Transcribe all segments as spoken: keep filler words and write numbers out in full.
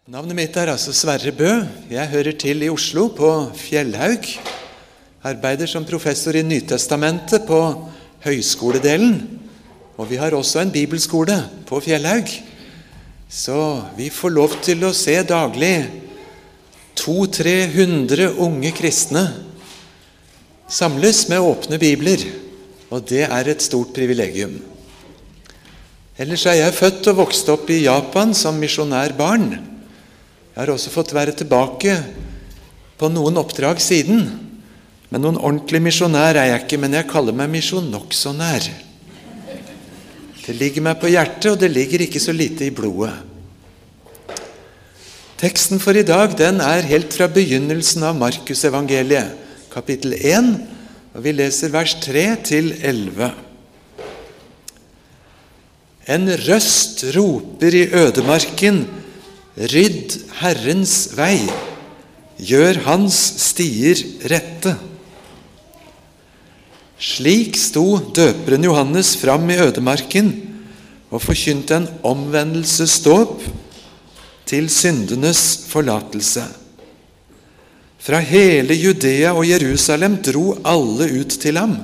Navnet mitt er altså Sverre Bø. Jeg hører til i Oslo på Fjellhaug. Arbeider som professor i Nytestamentet på høyskoledelen. Og vi har også en bibelskole på Fjellhaug. Så vi får lov til å se daglig to-tre hundre unge kristne samles med åpne bibler. Og det er et stort privilegium. Ellers er jeg født og vokst opp i Japan som misjonærbarn. Jeg har også fått være tilbake på noen oppdrag siden. Men noen ordentlig misjonær er jeg ikke, men jeg kaller meg misjonokksjonær. Det ligger meg på hjertet, og det ligger ikke så lite i blodet. Teksten for i dag, den er helt fra begynnelsen av Markus evangeliet, kapittel én, og vi leser vers tre til elleve. En røst roper i ødemarken, rydd Herrens vei, gjør hans stier rette. Slik sto døperen Johannes fram i ødemarken og forkynte en omvendelsesdåp til syndenes forlatelse. Fra hele Judea og Jerusalem dro alle ut til ham.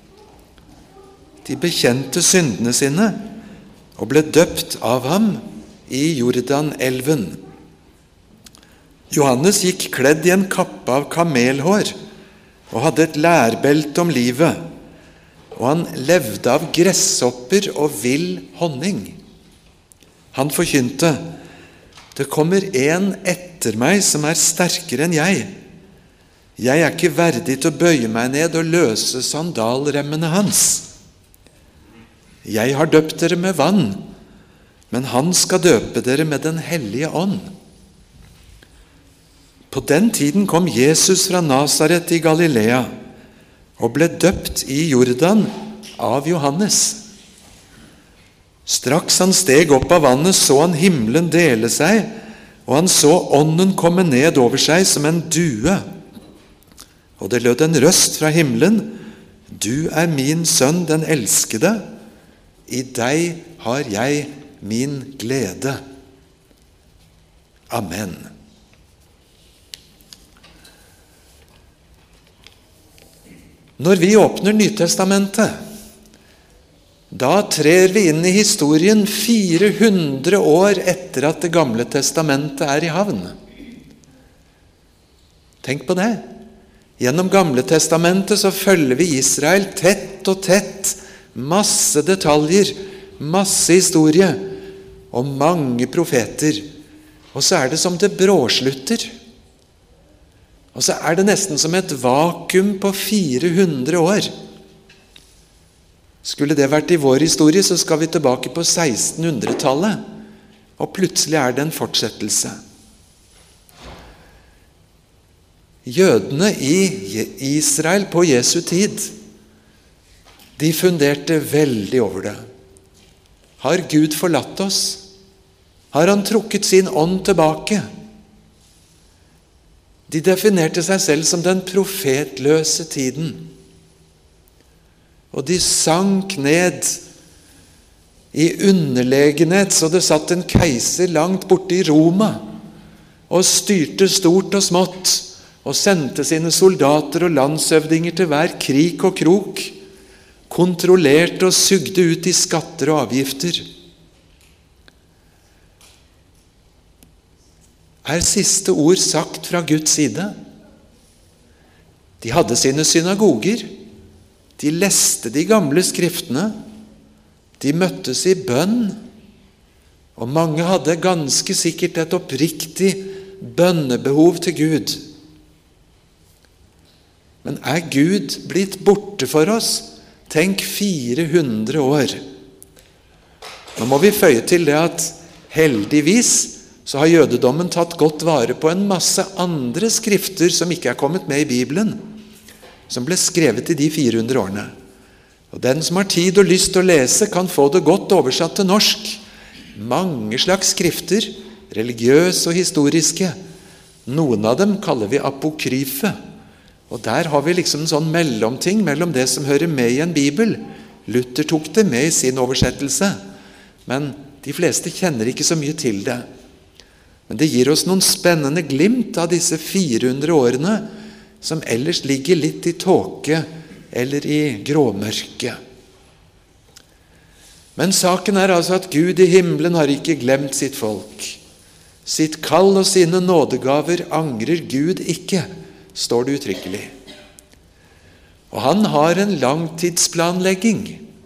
De bekjente syndene sine og ble døpt av ham i Jordanelven. Johannes gikk kledd i en kappe av kamelhår og hadde et lærbelte om livet, og han levde av gresshopper og vill honning. Han forkynte: det kommer en etter meg som er sterkere enn jeg. Jeg er ikke verdig til å bøye meg ned og løse sandalremmene hans. Jeg har døpt dere med vann, men han skal døpe dere med den hellige ånd. På den tiden kom Jesus fra Nasaret i Galilea og ble døpt i Jordan av Johannes. Straks han steg opp av vannet, så han himmelen dele seg, og han så ånden komme ned over seg som en due. Og det lød en røst fra himmelen: Du er min sønn, den elskede. I deg har jeg min glede. Amen. Når vi åpner Nytestamentet, da trer vi inn i historien fire hundre år etter at Det gamle testamentet er i havn. Tenk på det. Gjennom Gamle testamentet så følger vi Israel tett og tett, masse detaljer, masse historie og mange profeter. Og så er det som det bråslutter. Og så er det nesten som et vakuum på fire hundre år. Skulle det vært i vår historie, så skal vi tilbake på sekstenhundretallet, og plutselig er det en fortsettelse. Jødene i Israel på Jesu tid, de funderte veldig over det. Har Gud forlatt oss? Har han trukket sin ånd tilbake? De definerte seg selv som den profetløse tiden. Og de sank ned i underlegenhet, så det satt en keiser langt borte i Roma og styrte stort og smått, og sendte sine soldater og landshøvdinger til hver krik og krok, kontrollerte og sugde ut i skatter og avgifter. Er siste ord sagt fra Guds side? De hadde sine synagoger, de leste de gamle skriftene, de møttes i bønn, og mange hadde ganske sikkert et oppriktig bønnebehov til Gud. Men er Gud blitt borte for oss? Tenk fire hundre år. Nå må vi føye til det at heldigvis så har jødedommen tatt godt vare på en masse andre skrifter som ikke er kommet med i Bibelen, som ble skrevet i de fire hundre årene. Og den som har tid og lyst til å lese, kan få det godt oversatt til norsk. Mange slags skrifter, religiøse og historiske. Noen av dem kaller vi apokryfe. Og der har vi liksom en sånn mellomting mellom det som hører med i en bibel. Luther tok det med i sin oversettelse, men de fleste kjenner ikke så mye til det. Men det gir oss noen spennende glimt av disse fire hundre årene som ellers ligger litt i tåke eller i gråmørke. Men saken er altså at Gud i himmelen har ikke glemt sitt folk. Sitt kall og sine nådegaver angrer Gud ikke, står det uttrykkelig. Og han har en langtidsplanlegging.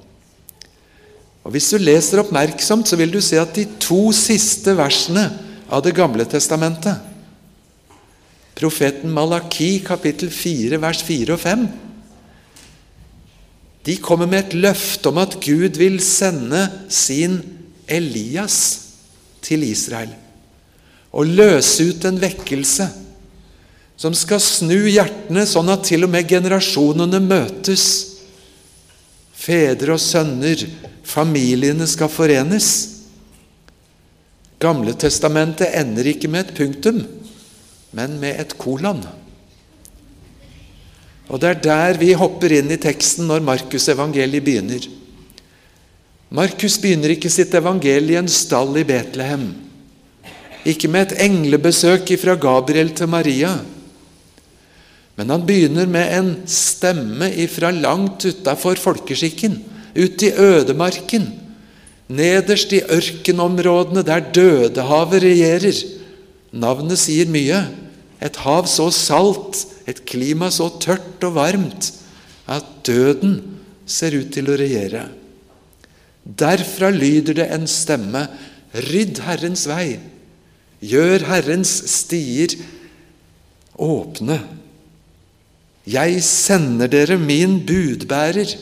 Og hvis du leser oppmerksomt, så vil du se at de to siste versene av det gamle testamentet, profeten Malaki, kapittel fire, vers fire og fem, de kommer med et løfte om at Gud vil sende sin Elias til Israel og løse ut en vekkelse som skal snu hjertene sånn at til og med generasjonene møtes. Fedre og sønner, familiene skal forenes. Gamle testamentet ender ikke med et punktum, men med et kolon. Og det er der vi hopper inn i teksten når Markus evangeliet begynner. Markus begynner ikke sitt evangelie i en stall i Betlehem. Ikke med et englebesøk fra Gabriel til Maria. Men han begynner med en stemme ifra langt utenfor folkeskikken, ut i ødemarken, nederst i ørkenområdene der Dødehavet regjerer. Navnet sier mye. Et hav så salt, et klima så tørt og varmt, at døden ser ut til å regjere. Derfra lyder det en stemme: rydd Herrens vei, gjør Herrens stier åpne. Jeg sender dere min budbærer.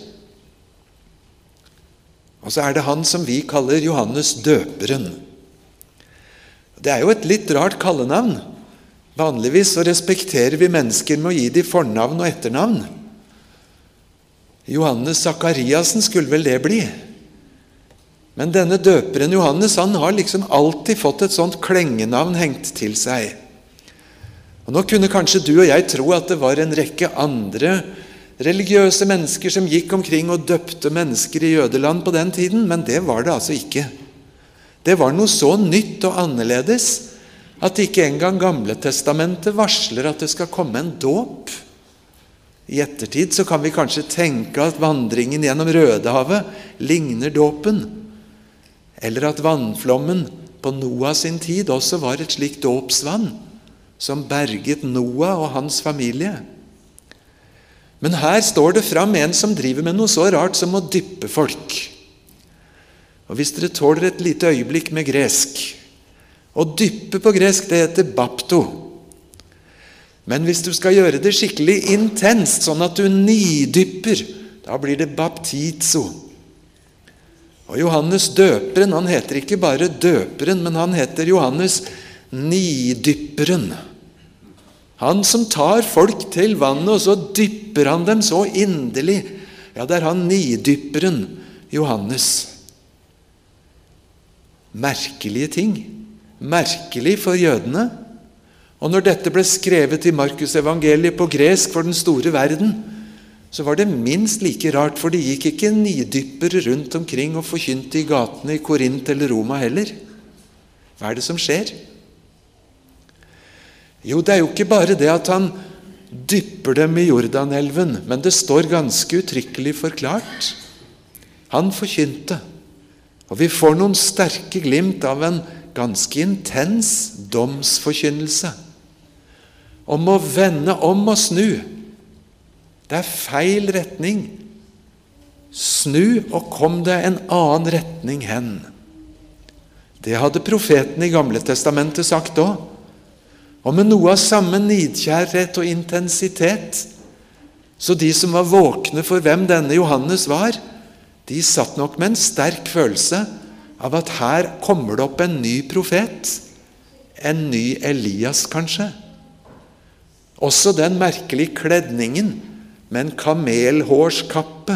Og så er det han som vi kaller Johannes døperen. Det er jo et litt rart kallenavn. Vanligvis så respekterer vi mennesker med å gi de fornavn og etternavn. Johannes Zakariasen skulle vel det bli. Men denne døperen Johannes, han har liksom alltid fått et sånt klengenavn hengt til seg. Og nå kunne kanskje du og jeg tro at det var en rekke andre religiøse mennesker som gikk omkring og døpte mennesker i jødeland på den tiden, men det var det altså ikke. Det var noe så nytt og annerledes at ikke engang Gamle testamentet varsler at det skal komme en dåp. I ettertid så kan vi kanskje tenke at vandringen gjennom Rødehavet ligner dåpen, eller at vannflommen på Noah sin tid også var et slikt dåpsvann som berget Noah og hans familie. Men her står det fram en som driver med noe så rart som å dyppe folk. Og hvis dere tåler et lite øyeblikk med gresk, å dyppe på gresk, det heter bapto. Men hvis du skal gjøre det skikkelig intenst, sånn at du nidypper, da blir det baptizo. Og Johannes døperen, han heter ikke bare døperen, men han heter Johannes nidypperen. Han som tar folk til vannet, og så dypper han dem så inderlig. Ja, det er han nidypperen, Johannes. Merkelige ting. Merkelig for jødene. Og når dette ble skrevet i Markus evangeliet på gresk for den store verden, så var det minst like rart, for det gikk ikke nidyppere rundt omkring og forkynte i gatene i Korint eller Roma heller. Hva er det som skjer? Jo, det er jo ikke bare det at han dypper dem i Jordanelven, men det står ganske uttrykkelig forklart. Han forkynte, og vi får noen sterke glimt av en ganske intens domsforkynnelse om å vende om og snu. Det er feil retning. Snu og kom det en annen retning hen. Det hadde profeten i Gamle testamentet sagt også. Og med noe av samme nidkjærhet og intensitet. Så de som var våkne for hvem denne Johannes var, de satt nok med en sterk følelse av at her kommer det opp en ny profet, en ny Elias kanskje. Også den merkelige kledningen med en kamelhårskappe.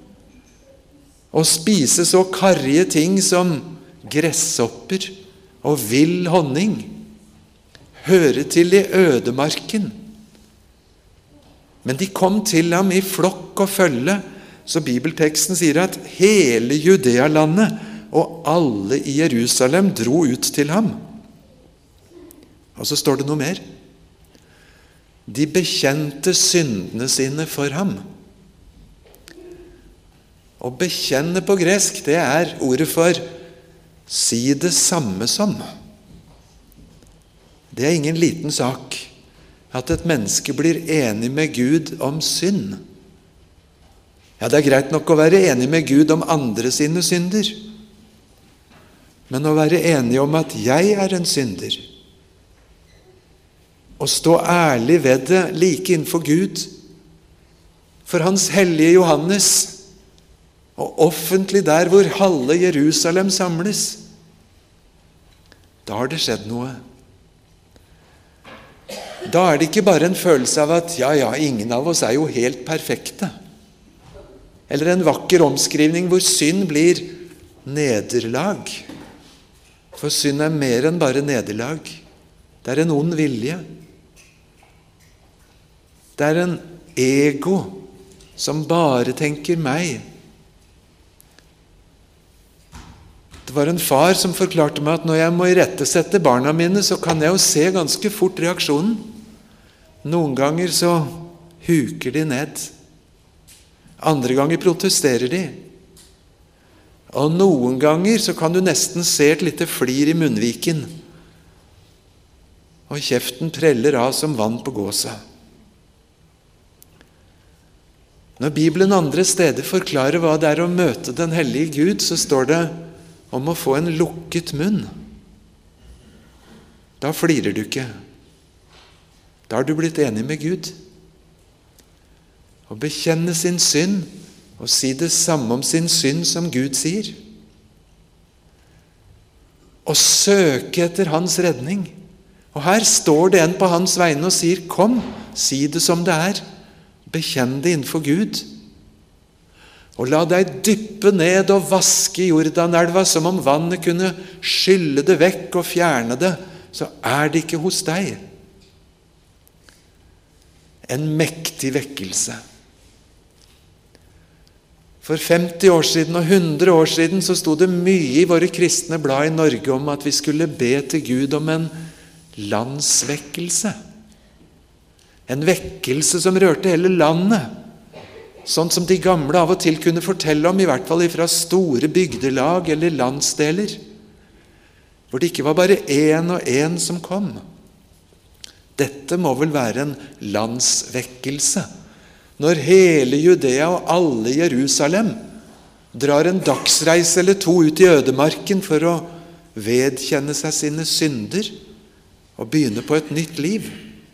Å spise så karrige ting som gresshopper og vill honning. Høre til i ødemarken. Men de kom til ham i flokk og følge, så bibelteksten sier at hele Judea-landet og alle i Jerusalem dro ut til ham. Og så står det noe mer. De bekjente syndene sine for ham. Å bekjenne på gresk, det er ordet for si det samme som. Det er ingen liten sak at et menneske blir enig med Gud om synd. Ja, det er greit nok å være enig med Gud om andre sine synder, men å være enig om at jeg er en synder, og stå ærlig ved det like innenfor Gud, for hans hellige Johannes, og offentlig der hvor halve Jerusalem samles, da har det skjedd noe. Da er det ikke bare en følelse av at ja, ja, ingen av oss er jo helt perfekte. Eller en vakker omskrivning hvor synd blir nederlag. For synd er mer enn bare nederlag. Det er en ond vilje. Det er en ego som bare tenker meg. Det var en far som forklarte meg at når jeg må irettesette barna mine, så kan jeg jo se ganske fort reaksjonen. Noen ganger så huker de ned. Andre ganger protesterer de. Og noen ganger så kan du nesten se et lite flir i munnviken. Og kjeften preller av som vann på gåsa. Når Bibelen andre steder forklarer hva det er å møte den hellige Gud, så står det om å få en lukket munn. Da flirer du ikke. Da har du blitt enig med Gud. Å bekjenne sin synd og si det samme om sin synd som Gud sier. Å søke etter hans redning. Og her står det en på hans vegne og sier, kom, si det som det er. Bekjenn det innenfor Gud. Og la deg dyppe ned og vaske Jordanelva som om vannet kunne skylle det vekk og fjerne det, så er det ikke hos deg. En mektig vekkelse. For femti år siden og hundre år siden så sto det mye i våre kristne blad i Norge om at vi skulle be til Gud om en landsvekkelse. En vekkelse som rørte hele landet. Sånn som de gamle av og til kunne fortelle om, i hvert fall fra store bygdelag eller landsdeler. Hvor det ikke var bare én og én som kom. Dette må vel være en landsvekkelse. Når hele Judea og alle Jerusalem drar en dagsreise eller to ut i ødemarken for å vedkjenne seg sine synder og begynne på et nytt liv.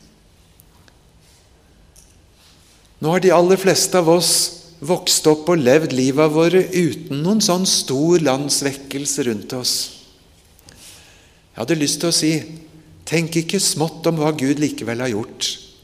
Nå har de aller fleste av oss vokst opp og levd livet våre uten noen sånn stor landsvekkelse rundt oss. Jeg hadde lyst til å si, tenk ikke smått om hva Gud likevel har gjort.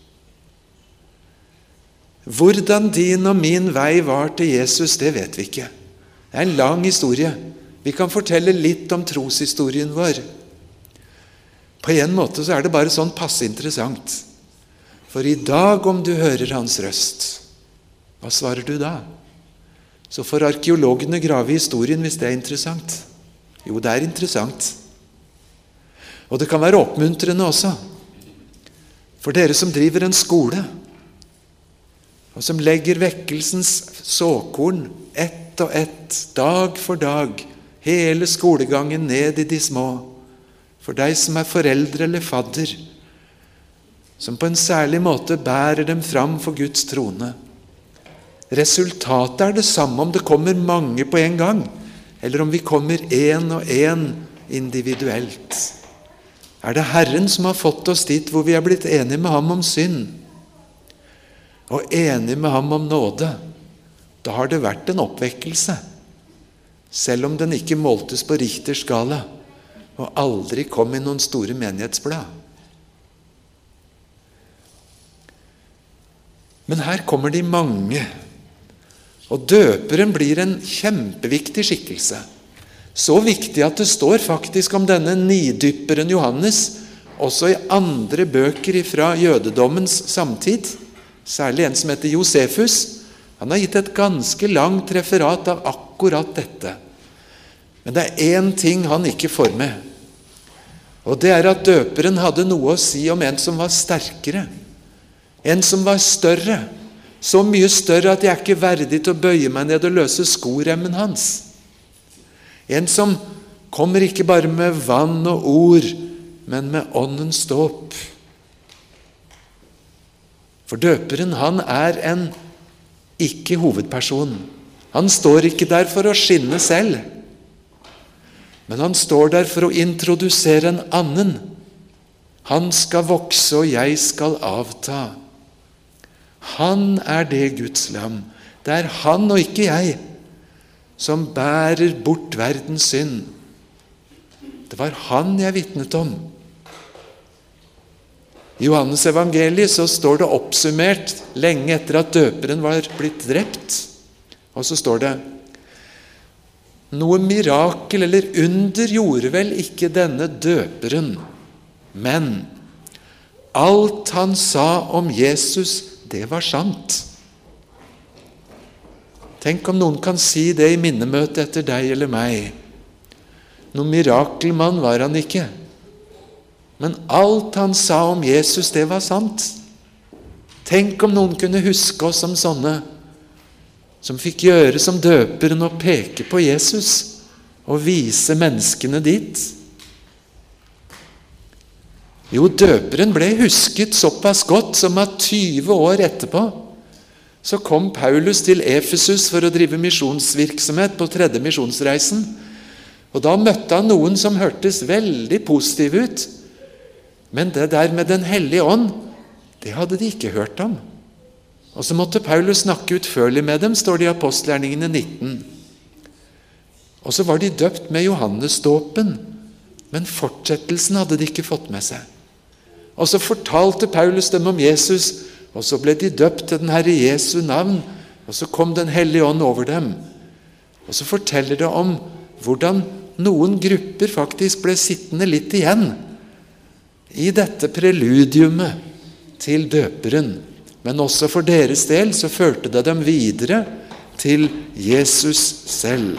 Hvordan din og min vei var til Jesus, det vet vi ikke. Det er en lang historie. Vi kan fortelle litt om troshistorien vår. På en måte så er det bare sånn passe interessant. For i dag, om du hører hans røst, hva svarer du da? Så får arkeologene grave i historien hvis det er interessant. Jo, det er interessant. Og det kan være oppmuntrende også. For dere som driver en skole, og som legger vekkelsens såkorn ett og ett, dag for dag, hele skolegangen ned i de små. For deg som er foreldre eller fadder, som på en særlig måte bærer dem fram for Guds trone. Resultatet er det samme om det kommer mange på en gang, eller om vi kommer en og en individuelt. Er det Herren som har fått oss dit hvor vi er blitt enige med ham om synd, og enige med ham om nåde, da har det vært en oppvekkelse, selv om den ikke måltes på Richters skala, og aldri kom i noen store menighetsblad. Men her kommer de mange, og døperen blir en kjempeviktig skikkelse. Så viktig at det står faktisk om denne nidypperen Johannes, også i andre bøker fra jødedommens samtid, særlig en som heter Josefus. Han har gitt et ganske langt referat av akkurat dette. Men det er én ting han ikke får med. Og det er at døperen hadde noe å si om en som var sterkere, en som var større, så mye større at jeg er ikke verdig til å bøye meg ned og løse skoremmen hans. En som kommer ikke bare med vann og ord, men med åndens dåp. For døperen, han er en ikke hovedperson. Han står ikke der for å skinne selv, men han står der for å introdusere en annen. Han skal vokse, og jeg skal avta. Han er det Guds lam. Det er han og ikke jeg som bærer bort verdens synd. Det var han jeg vitnet om. I Johannes evangeliet så står det oppsummert lenge etter at døperen var blitt drept. Og så står det: noe mirakel eller under gjorde vel ikke denne døperen, men alt han sa om Jesus, det var sant. Tenk om noen kan si det i minnemøte etter deg eller meg. Noen mirakelmann var han ikke, men alt han sa om Jesus, det var sant. Tenk om noen kunne huske oss som sånne, som fikk gjøre som døperen og peke på Jesus og vise menneskene dit. Jo, døperen ble husket såpass godt som at tyve år etterpå så kom Paulus til Efesus for å drive misjonsvirksomhet på tredje misjonsreisen. Og da møtte han noen som hørtes veldig positive ut. Men det der med Den hellige ånd, det hadde de ikke hørt om. Og så måtte Paulus snakke utførlig med dem, står det i Apostelgjerningene nitten. Og så var de døpt med Johannesdåpen, men fortsettelsen hadde de ikke fått med seg. Og så fortalte Paulus dem om Jesus, og så ble de døpt til den Herre Jesu navn, og så kom Den hellige ånd over dem. Og så forteller det om hvordan noen grupper faktisk ble sittende litt igjen i dette preludiumet til døperen. Men også for deres del så førte det dem videre til Jesus selv.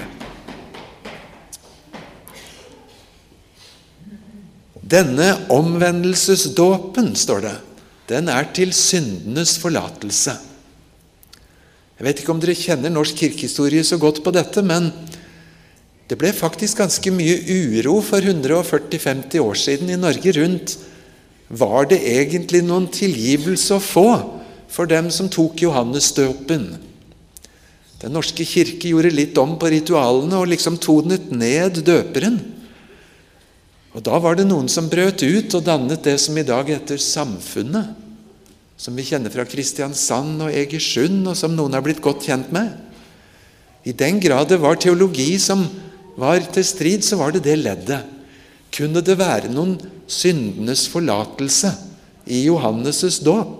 Denne omvendelsesdåpen, står det, den er til syndenes forlatelse. Jeg vet ikke om dere kjenner norsk kirkehistorie så godt på dette, men det ble faktisk ganske mye uro for hundre førti til femti år siden i Norge rundt. Var det egentlig noen tilgivelse å få for dem som tok Johannesdåpen? Den norske kirke gjorde litt om på ritualene og liksom tonet ned døperen. Og da var det noen som brøt ut og dannet det som i dag heter Samfunnet, som vi kjenner fra Kristiansand og Egersund, og som noen har blitt godt kjent med. I den grad det var teologi som var til strid, så var det det leddet. Kunne det være noen syndenes forlatelse i Johannes' dåp?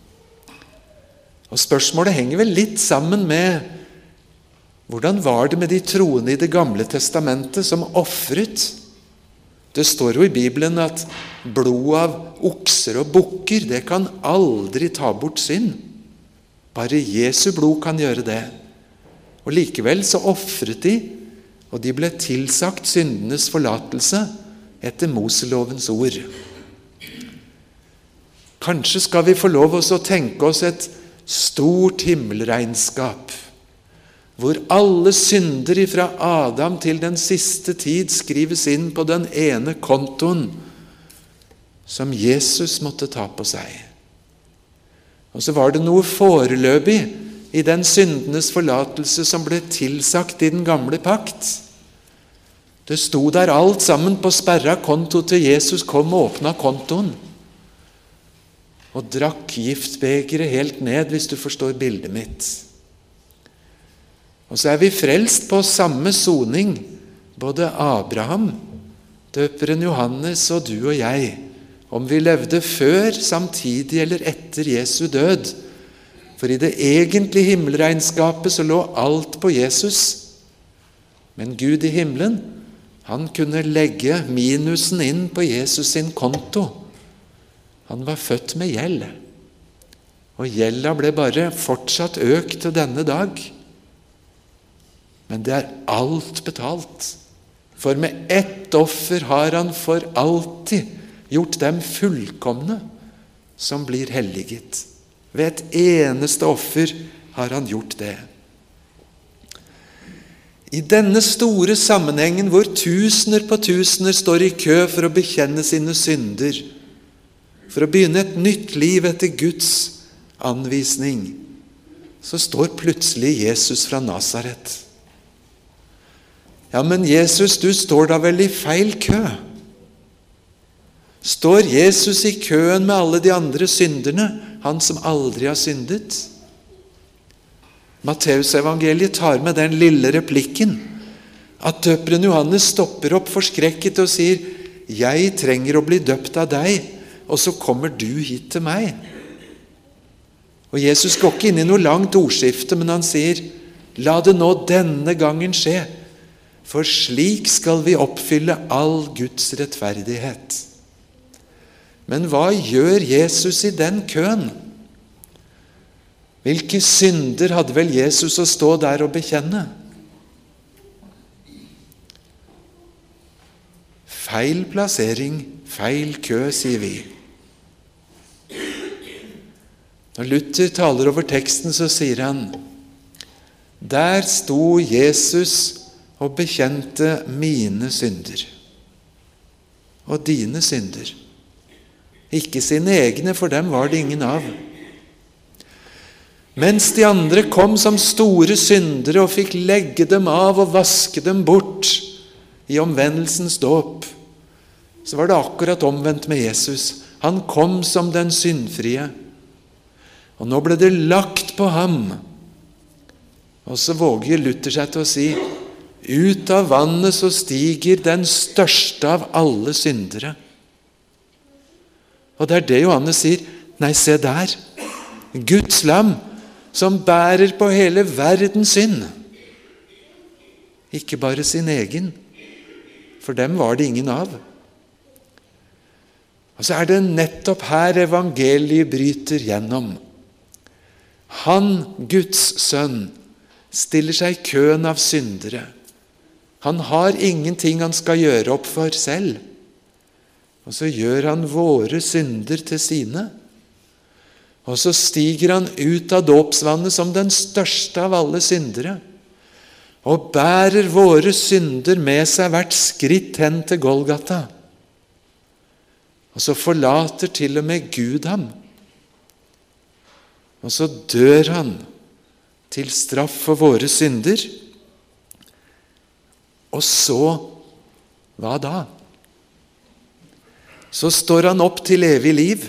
Og spørsmålet henger vel litt sammen med hvordan var det med de troende i Det gamle testamentet som offret? Det står jo i Bibelen at blod av okser og bukker, det kan aldri ta bort synd. Bare Jesu blod kan gjøre det. Og likevel så offret de, og de ble tilsagt syndenes forlatelse etter Moselovens ord. Kanskje skal vi få lov å tenke oss et stort himmelregnskap, hvor alle synder fra Adam til den siste tid skrives inn på den ene kontoen som Jesus måtte ta på seg. Og så var det noe foreløpig i den syndenes forlatelse som ble tilsagt i den gamle pakt. Det sto der alt sammen på sperra konto til Jesus kom og åpna kontoen og drakk giftbegeret helt ned, hvis du forstår bildet mitt. Og så er vi frelst på samme soning, både Abraham, døperen Johannes og du og jeg, om vi levde før, samtidig eller etter Jesu død. For i det egentlige himmelregnskapet så lå alt på Jesus. Men Gud i himmelen, han kunne legge minusen inn på Jesus sin konto. Han var født med gjeld, og gjelda ble bare fortsatt økt til denne dag. Men det er alt betalt. For med ett offer har han for alltid gjort dem fullkomne som blir helliget. Ved et eneste offer har han gjort det. I denne store sammenhengen hvor tusener på tusener står i kø for å bekjenne sine synder, for å begynne et nytt liv etter Guds anvisning, så står plutselig Jesus fra Nasaret. Ja, men Jesus, du står da vel i feil kø? Står Jesus i køen med alle de andre synderne, han som aldri har syndet? Matteusevangeliet tar med den lille replikken at døperen Johannes stopper opp forskrekket og sier: «Jeg trenger å bli døpt av deg, og så kommer du hit til meg.» Og Jesus går ikke inn i noe langt ordskifte, men han sier: «La det nå denne gangen skje, for slik skal vi oppfylle all Guds rettferdighet.» Men hva gjør Jesus i den køen? Hvilke synder hadde vel Jesus å stå der og bekjenne? Feil plassering, feil kø, sier vi. Når Luther taler over teksten, så sier han: «Der sto Jesus og bekjente mine synder, og dine synder. Ikke sine egne, for dem var det ingen av. Mens de andre kom som store syndere og fikk legge dem av og vaske dem bort i omvendelsens dåp, så var det akkurat omvendt med Jesus. Han kom som den syndfrie, og nå ble det lagt på ham. Og så våger Luther seg til å si: ut av vannet så stiger den største av alle syndere. Og det er det Johannes sier: nei, se der, Guds lam, som bærer på hele verdens synd. Ikke bare sin egen, for dem var det ingen av. Og så er det nettopp her evangeliet bryter gjennom. Han, Guds sønn, stiller seg i køen av syndere. Han har ingenting han skal gjøre opp for selv. Og så gjør han våre synder til sine. Og så stiger han ut av dåpsvannet som den største av alle syndere, og bærer våre synder med seg hvert skritt hen til Golgata. Og så forlater til og med Gud ham. Og så dør han til straff for våre synder. Og så, hva da? Så står han opp til evig liv,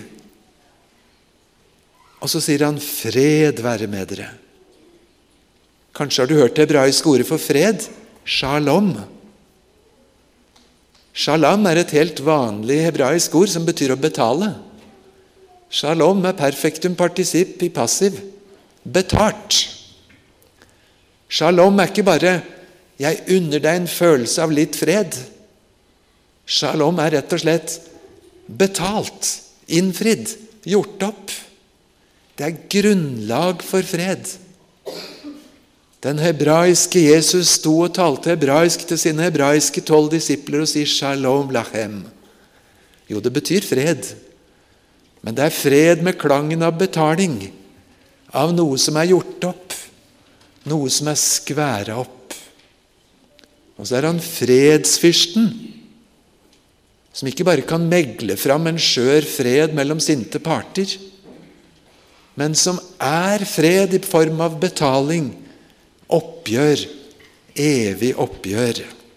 og så sier han: fred være med dere. Kanskje har du hørt det hebraiske ordet for fred? Shalom. Shalom er et helt vanlig hebraisk ord som betyr å betale. Shalom er perfektum participp i passiv. Betalt. Shalom er ikke bare «jeg unner deg en følelse av litt fred». Shalom er rett og slett betalt, innfridd, gjort opp. Det er grunnlag for fred. Den hebraiske Jesus sto og talte hebraisk til sine hebraiske tolv disipler og sier «Shalom lachem». Jo, det betyr fred. Men det er fred med klangen av betaling, av noe som er gjort opp, noe som er skværet opp. Og så er han fredsfyrsten, som ikke bare kan megle fram en skjør fred mellom sinte parter, men som er fred i form av betaling, oppgjør, evig oppgjør.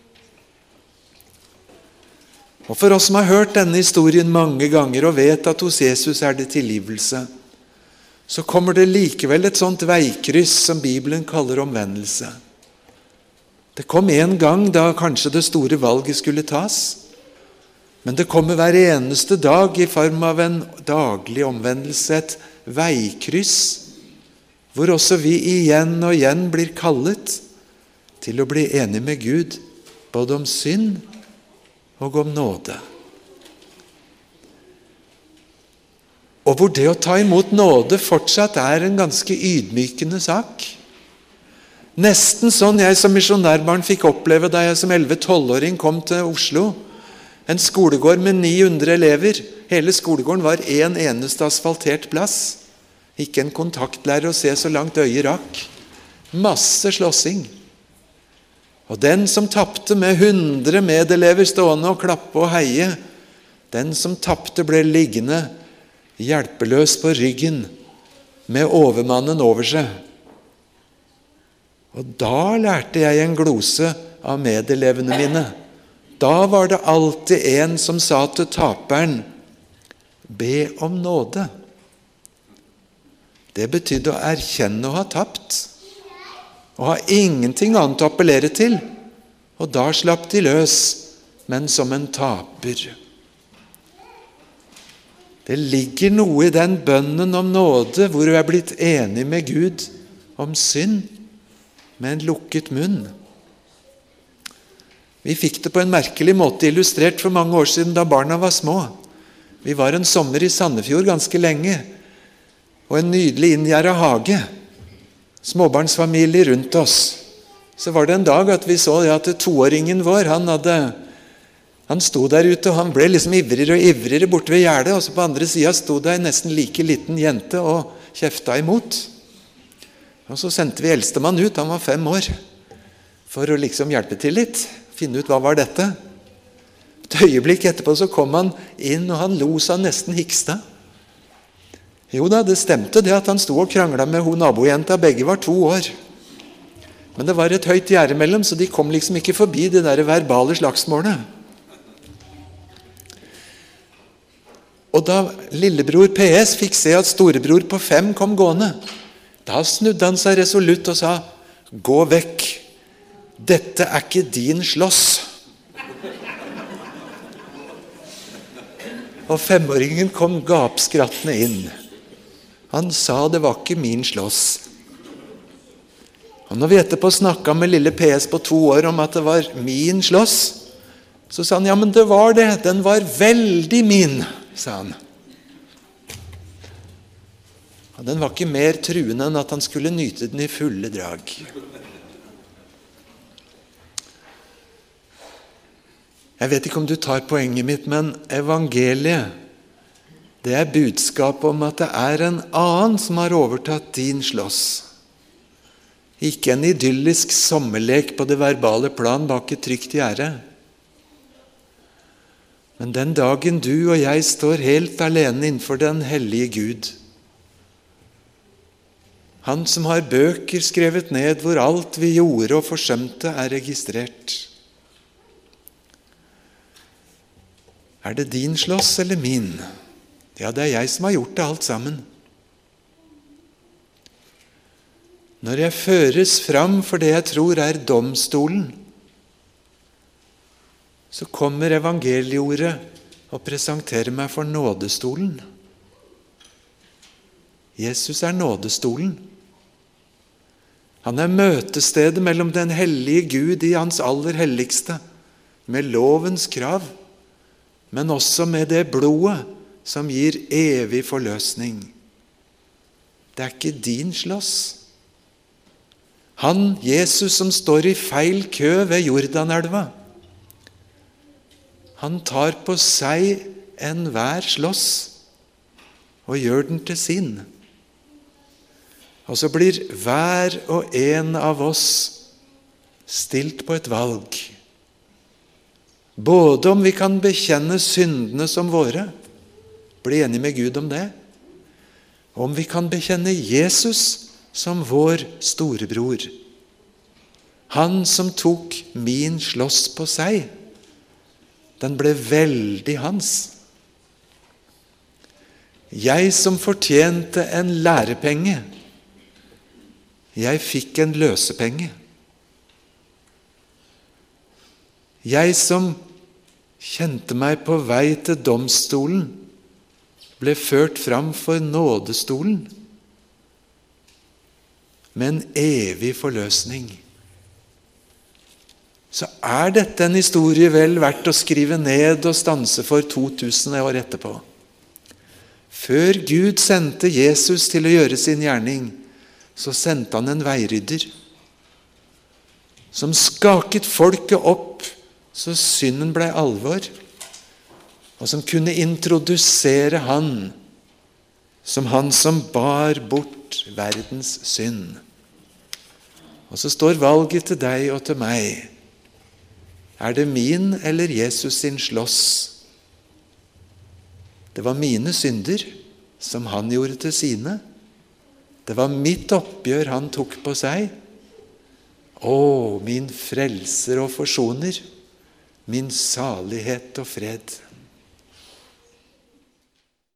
Og for oss som har hørt denne historien mange ganger og vet at hos Jesus er det tilgivelse, så kommer det likevel et sånt veikryss som Bibelen kaller omvendelse. Det kom en gang da kanskje det store valget skulle tas, men det kommer hver eneste dag i form av en daglig omvendelse, et veikryss, hvor også vi igjen og igjen blir kallet til å bli enige med Gud, både om synd og om nåde. Og hvor det å ta imot nåde fortsatt er en ganske ydmykende sak. Nesten sånn jeg som misjonærbarn fikk oppleve da jeg som elleve-tolvåring kom til Oslo. En skolegård med ni hundre elever. Hele skolegården var en eneste asfaltert plass. Ikke en kontaktlærer å se så langt øyet rakk. Masse slåssing. Og den som tappte med hundre medelever stående og klappe og heie, den som tappte ble liggende hjelpeløs på ryggen med overmannen over seg. Og da lærte jeg en glose av medelevene mine. Da var det alltid en som sa til taperen, be om nåde. Det betydde å erkjenne å ha tapt, og ha ingenting annet å appellere til. Og da slapp de løs, men som en taper. Det ligger noe i den bønnen om nåde, hvor du er blitt enig med Gud om synd, med en lukket munn. Vi fikk det på en merkelig måte illustrert for mange år siden da barna var små. Vi var en sommer i Sandefjord ganske lenge, og en nydelig inngjerdet hage. Småbarnsfamilie rundt oss. Så var det en dag at vi så at toåringen vår, han hadde Han sto der ute, og han ble liksom ivrigere og ivrigere borte ved gjerdet, og så på andre siden sto det en nesten like liten jente og kjefta imot. Og så sendte vi eldstemann ut, han var fem år, for å liksom hjelpe til litt, finne ut hva var dette. Et øyeblikk etterpå så kom han inn, og han lo så han nesten hiksta. Jo da, det stemte det at han sto og krangla med hun nabojenta, begge var to år. Men det var et høyt gjerde mellom, så de kom liksom ikke forbi det der verbale slagsmålet. Og da lillebror P S fikk se at storebror på fem kom gående, da snudde han seg resolutt og sa, gå vekk, dette er ikke din slåss. Og femåringen kom gapskrattende inn. Han sa det var ikke min slåss. Og når vi etterpå snakket med lille P S på to år om at det var min slåss, så sa han, ja, men det var det, den var veldig min, sa han. Og den var ikke mer truende enn at han skulle nyte den i fulle drag. Jeg vet ikke om du tar poenget mitt, men evangeliet, det er budskap om at det er en annen som har overtatt din slåss. Ikke en idyllisk sommerlek på det verbale plan bak et trygt gjerde. Men den dagen du og jeg står helt alene innenfor den hellige Gud, han som har bøker skrevet ned hvor alt vi gjorde og forsømte er registrert. Er det din slåss eller min? Ja, det er jeg som har gjort det alt sammen. Når jeg føres fram for det jeg tror er domstolen, så kommer evangelieordet og presenterer meg for nådestolen. Jesus er nådestolen. Han er møtestedet mellom den hellige Gud i hans aller helligste, med lovens krav, men også med det blodet som gir evig forløsning. Det er ikke din slåss. Han, Jesus, som står i feil kø ved Jordanelva, han tar på seg enhver slåss og gjør den til sin. Og så blir hver og en av oss stilt på et valg. Både om vi kan bekjenne syndene som våre, bli enige med Gud om det, og om vi kan bekjenne Jesus som vår storebror. Han som tok min slåss på seg, den ble veldig hans. Jeg som fortjente en lærepenge, jeg fikk en løsepenge. Jeg som kjente meg på vei til domstolen, ble ført fram for nådestolen med en evig forløsning. Så er dette en historie vel verdt å skrive ned og stanse for to tusen år etterpå. Før Gud sendte Jesus til å gjøre sin gjerning, så sendte han en veirydder. som skaket folket opp så synden ble alvor, og som kunne introdusere han som han som bar bort verdens synd. Og så står valget til deg og til meg. Er det min eller Jesus sin slåss? Det var mine synder som han gjorde til sine. Det var mitt oppgjør han tok på seg. Å, min frelser og forsoner, min salighet og fred.